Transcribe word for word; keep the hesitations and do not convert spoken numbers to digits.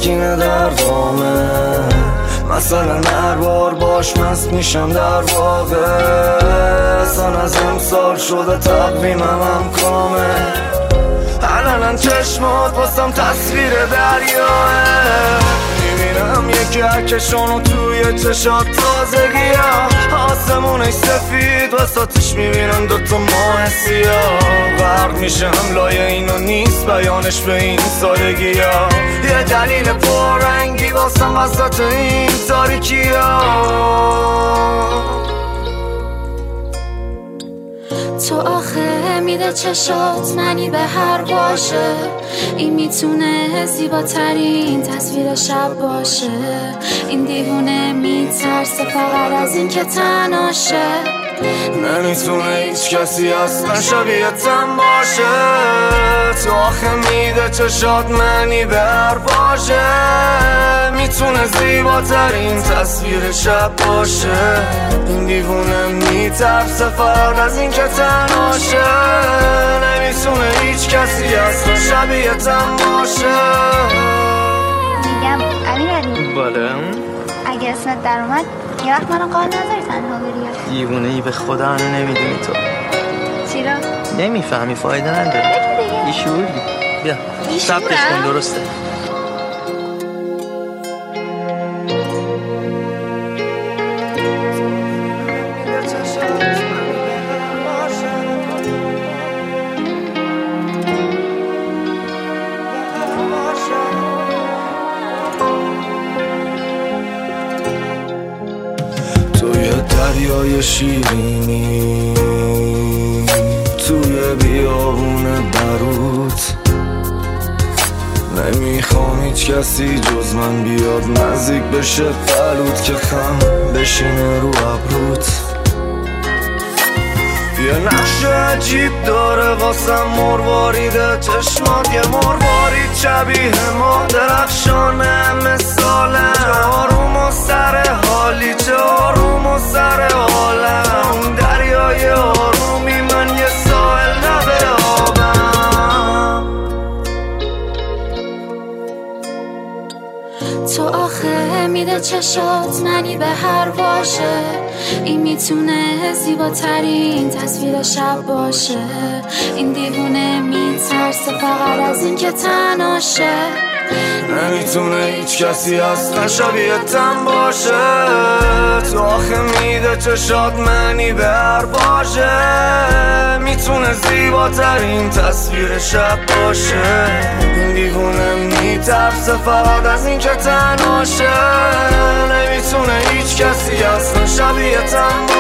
تسکین در وامه، مثلا هر بار باش مست میشم در واقع. اصلا از امسال شده تقویمم هم کامه، الان چشمات واسم تصویر دریاه. میبینم یکی عکشونو توی چشات تازگی ها، آسمونش سفید وسطش میبینم دوتا ماه سیاه. غرق میشم لای اینو نیست بیانش به این سادگی ها، یه دلیل پررنگی واسم وسط این تاریکی ها. تو آخه میده چشات منی به هر باشه، این میتونه زیباترین تصویر شب باشه. این دیوونه میترسه فقط از این که تناشه، نمیتونه هیچ کسی اصلا شبیه‌تم باشه. تو آخه میده چشات منی به هر باشه، میتونه زیباترین تصویر شب باشه. این دیوونه میترسه فقط از این که تناشه، نمیتونه هیچ کسی اصلا شبیه‌تم باشه. میگم امیرعلی بالا اگه اسمت در اومد یه وقت منو قال نذاری تنها بری. دیوونه ای به خدا منو نمیدونی تو. چی رو؟ نمیفهمی، فایده نداره. بگی دیگه. بیشوری. بیا ثبتش کن درسته. دریای شیرینی توی بیابون بروت، نمیخوام هیچ کسی جز من بیاد نزدیک بشه قلوت که خم بشینه رو ابروت. یه نقش عجیب داره واسم مرواریده چشمات، یه مروارید شبیه ما درخشانه مثاله. آروم و سر حالی چه آروم و سر حالم، دریای آرومی من یه ساحل لبه آبم. تو آخه میده چشات منی به هر باشه، این میتونه زیباترین تصویر شب باشه. این دیوونه میترسه فقط از این که تناشه، نمیتونه هیچ کسی اصلا شبیه‌تم باشه. تو آخه میده چشات منی به هر باشه، میتونه زیباترین تصویر شب باشه. این دیوونه میترسه فقط از این که تناشه، نمیتونه هیچ کسی اصلا شبیه‌تم باشه.